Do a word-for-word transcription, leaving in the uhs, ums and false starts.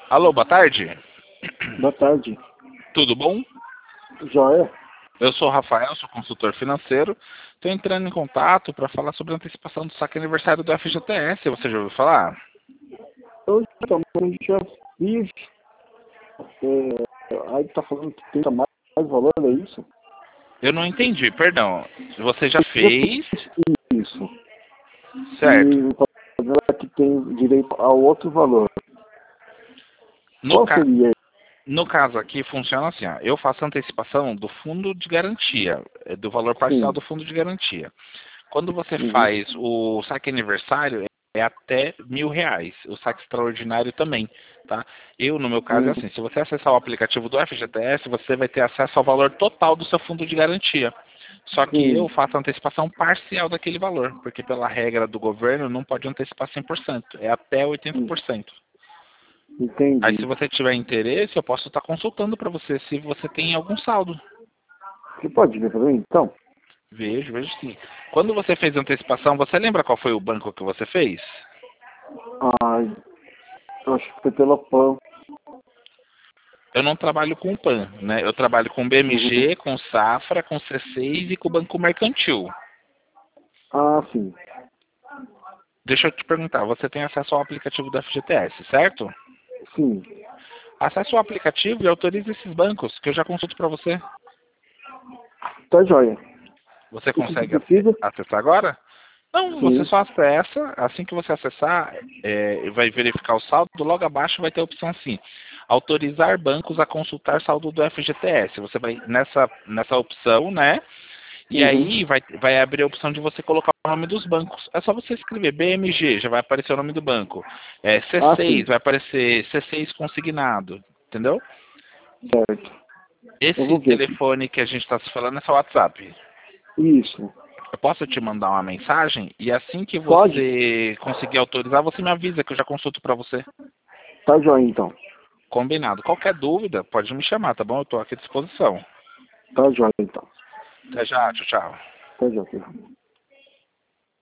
Alô, boa tarde. Boa tarde. Tudo bom? Joia? Eu sou o Rafael, sou consultor financeiro. Estou entrando em contato para falar sobre a antecipação do saque aniversário do F G T S. Você já ouviu falar? Eu também já fiz. É, aí tá falando que tem mais, mais valor, é isso? Eu não entendi, perdão. Você já fez? Isso. Certo. E o padrão é que tem direito a outro valor. No, Qual ca... seria? no caso aqui funciona assim, ó. Eu faço antecipação do fundo de garantia, é do valor parcial Sim. do fundo de garantia. Quando você Uhum. faz o saque aniversário, é até mil reais. O saque extraordinário também, tá? Eu, no meu caso, é Uhum. assim. Se você acessar o aplicativo do F G T S, você vai ter acesso ao valor total do seu fundo de garantia. Só que eu Sim. faço a antecipação parcial daquele valor, porque pela regra do governo não pode antecipar cem por cento, é até oitenta por cento. Aí se Entendi. você tiver interesse, eu posso estar consultando para você se você tem algum saldo. Você pode ver pra mim, então? Vejo, vejo sim. Quando você fez a antecipação, você lembra qual foi o banco que você fez? Ah, eu acho que foi pela P A N. Eu não trabalho com o PAN, né? Eu trabalho com B M G, com Safra, com C seis e com o Banco Mercantil. Ah, sim. Deixa eu te perguntar, você tem acesso ao aplicativo do F G T S, certo? Sim. Acesse o aplicativo e autorize esses bancos, que eu já consulto para você. Tá joia. Você O que, que você consegue precisa? acessar agora? Não, você Sim. só acessa, assim que você acessar, é, vai verificar o saldo, logo abaixo vai ter a opção assim, autorizar bancos a consultar saldo do F G T S. Você vai nessa, nessa opção, né? E Uhum. aí vai, vai abrir a opção de você colocar o nome dos bancos. É só você escrever B M G, já vai aparecer o nome do banco. É, Ah, C seis, sim. vai aparecer C seis consignado, entendeu? Certo. Eu Esse vou ver aqui. telefone que a gente está se falando é seu WhatsApp. Isso. Eu posso te mandar uma mensagem e assim que Pode? você conseguir autorizar, você me avisa que eu já consulto para você. Tá joia, então. Combinado. Qualquer dúvida, pode me chamar, tá bom? Eu estou aqui à disposição. Tá joia, então. Até já, tchau, tchau. Tá joia.